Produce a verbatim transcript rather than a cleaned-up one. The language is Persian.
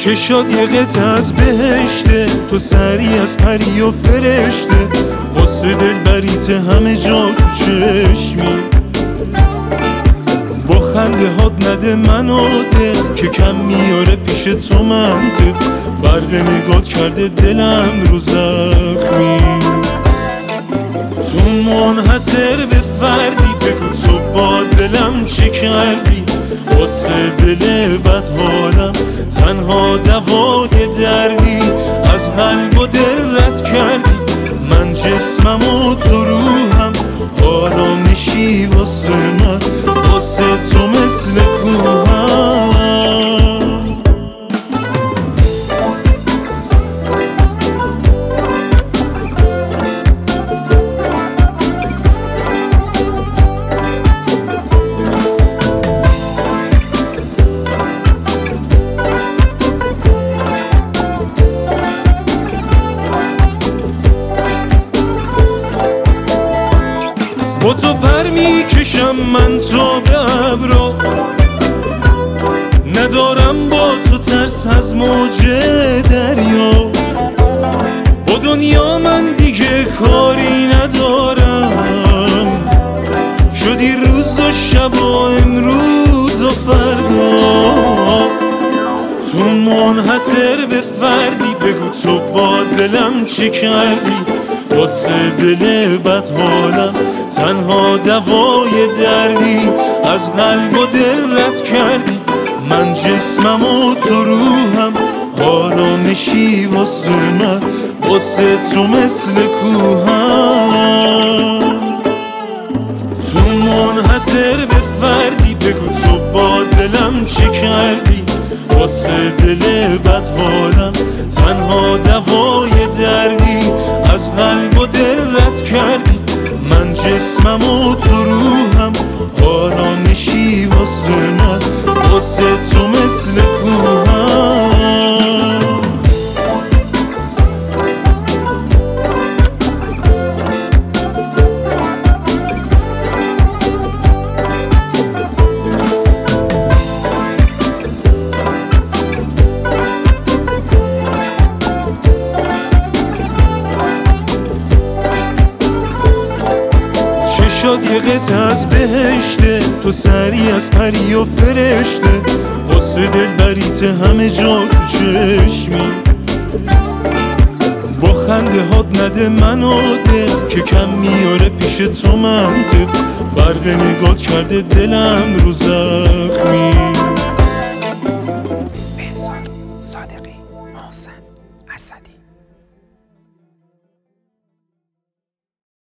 چشات یه قطعه از بهشته، تو سری از پری و فرشته، واسه دل بریت همه جا تو چشمی. با خنده هات نده منو دل که کم میاره پیش تو منطق، برق نگات کرده دلم رو زخمی. تو منحصر به فردی، بگو تو با دلم چه کردی، واسه دل بد حالم تنها دوای دردی. از قلب و دل رد کردی من جسمم و تو روحم، آرامشی واسه من، واسه تو مثل کوهم. با تو پر میکشم من تا به ابرا، ندارم با تو ترس از موج دریا. با دنیا من دیگه کاری ندارم، شدی روز و شب و امروز و فردا. تو منحصر به فردی، بگو تو با دلم چه کردی، واسه دل بد حالم تنها دوای دردی. از قلب و دل رد کردی من جسمم و تو روحم، آرامشی واسه من، واسه تو مثل کوهم. تو منحصر به فردی، بگو تو با دلم چه کردی، واسه دل بد حالم تنها دوای دردی. از قلب و دل رد کردی من جسمم و تو روحم، آرامشی واسه من، واسه تو مثل کوهم. چشات یه قطعه از بهشته، تو سری از پری و فرشته، واسه دل بریت همه جا تو چشمی. با خنده هات نده منو دل که کم میاره پیش تو منطق، برق نگات کرده دلم رو زخمی.